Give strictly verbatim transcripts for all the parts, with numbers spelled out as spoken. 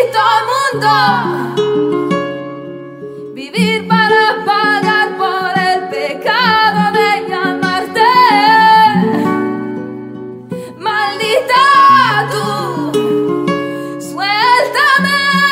maldito mundo. Vivir para pagar por el pecado de llamarte. Maldita tú, suéltame.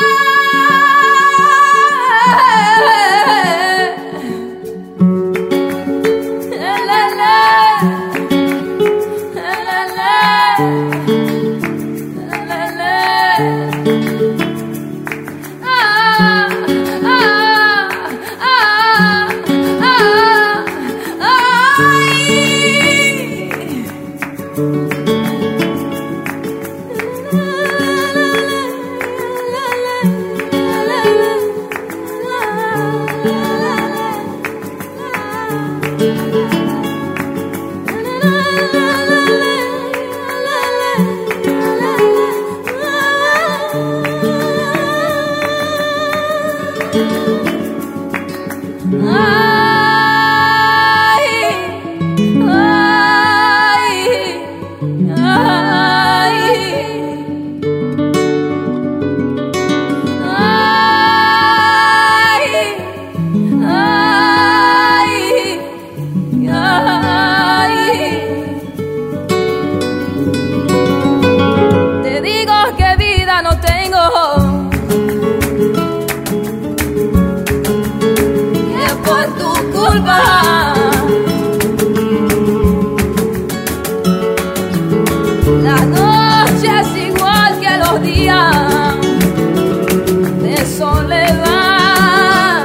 La noche es igual que los días de soledad.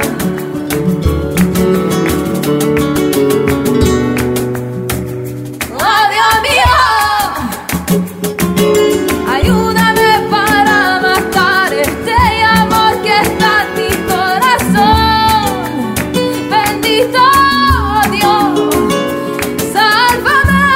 Oh Dios mío, ayúdame para matar este amor que está en mi corazón. Bendito Dios, sálvame.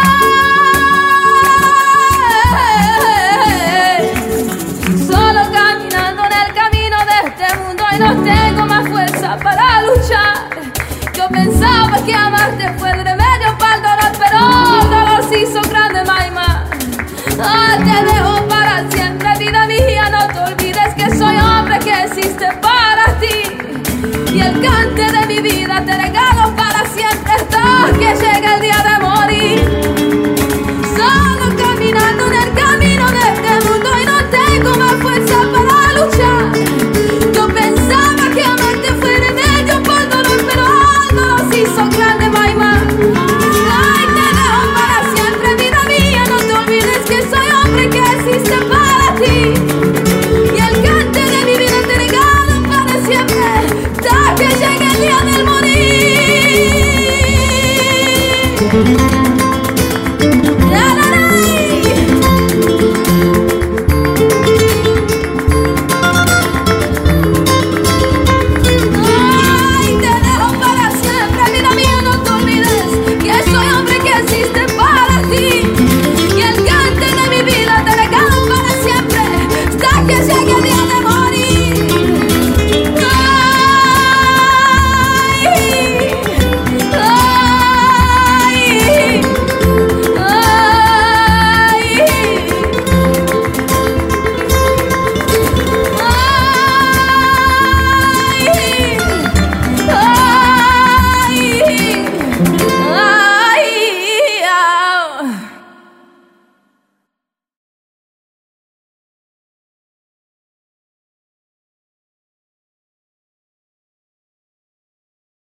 Solo caminando en el camino de este mundo y no tengo más fuerza para luchar. Yo pensaba que amarte fue el remedio para el dolor, pero el dolor se hizo grande, maima. Ah, te dejo para siempre, vida mía, no te olvides que soy hombre que existe para ti. Y el cante de mi vida te regalo para siempre hasta que llegue el día de morir.